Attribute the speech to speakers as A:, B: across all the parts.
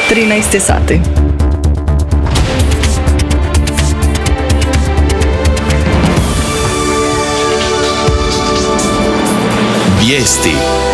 A: 13 sati.
B: Vijesti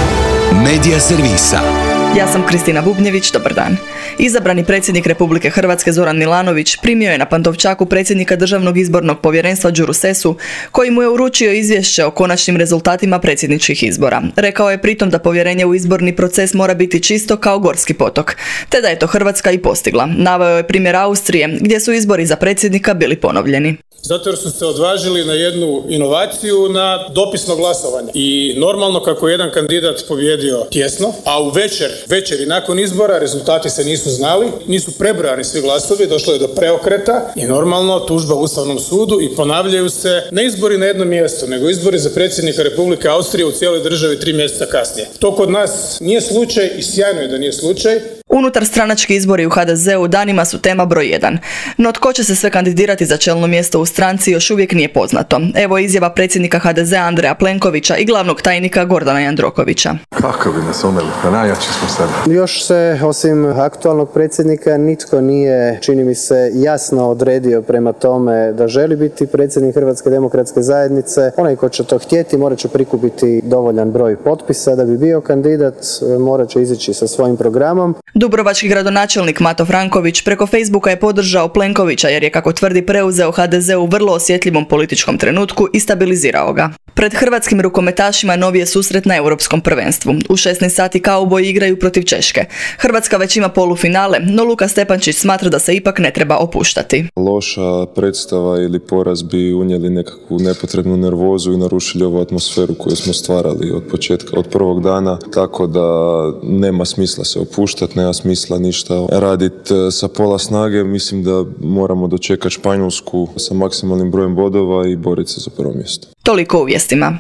B: Medija servisa.
A: Ja sam Kristina Bubnjević, dobar dan. Izabrani predsjednik Republike Hrvatske Zoran Milanović primio je na Pantovčaku predsjednika Državnog izbornog povjerenstva Đuru Sesu, koji mu je uručio izvješće o konačnim rezultatima predsjedničkih izbora. Rekao je pritom da povjerenje u izborni proces mora biti čisto kao gorski potok, te da je to Hrvatska i postigla. Naveo je primjer Austrije, gdje su izbori za predsjednika bili ponovljeni.
C: Zato jer su se odvažili na jednu inovaciju, na dopisno glasovanje. I normalno kako je jedan kandidat pobjedio tjesno, a u večeri nakon izbora rezultati se nisu znali, nisu prebrojani svi glasovi, došlo je do preokreta i normalno tužba Ustavnom sudu i ponavljaju se ne izbori na jednom mjestu, nego izbori za predsjednika Republike Austrije u cijeloj državi 3 mjeseca kasnije. To kod nas nije slučaj i sjajno je da nije slučaj.
A: Unutar stranački izbori u HDZ-u danima su tema broj 1. No tko će se sve kandidirati za čelno mjesto u stranci još uvijek nije poznato. Evo izjava predsjednika HDZ-a Andreja Plenkovića i glavnog tajnika Gordana Jandrokovića.
D: Kako bi nas umeli, pa najjači smo sada.
E: Još se, osim aktualnog predsjednika, nitko nije, čini mi se, jasno odredio prema tome da želi biti predsjednik Hrvatske demokratske zajednice. Onaj ko će to htjeti morat će prikupiti dovoljan broj potpisa da bi bio kandidat, morat će izići sa svojim programom.
A: Dubrovački gradonačelnik Mato Franković preko Facebooka je podržao Plenkovića jer je, kako tvrdi, preuzeo HDZ u vrlo osjetljivom političkom trenutku i stabilizirao ga. Pred hrvatskim rukometašima novi je susret na Europskom prvenstvu. U 16 sati kauboji igraju protiv Češke. Hrvatska već ima polufinale, no Luka Stepančić smatra da se ipak ne treba opuštati.
F: Loša predstava ili poraz bi unijeli nekakvu nepotrebnu nervozu i narušili ovu atmosferu koju smo stvarali od početka, od prvog dana, tako da nema smisla se opuštati, nema smisla ništa raditi sa pola snage. Mislim da moramo dočekati Španjolsku sa maksimalnim brojem bodova i boriti se za prvo mjesto.
A: Toliko u vijestima.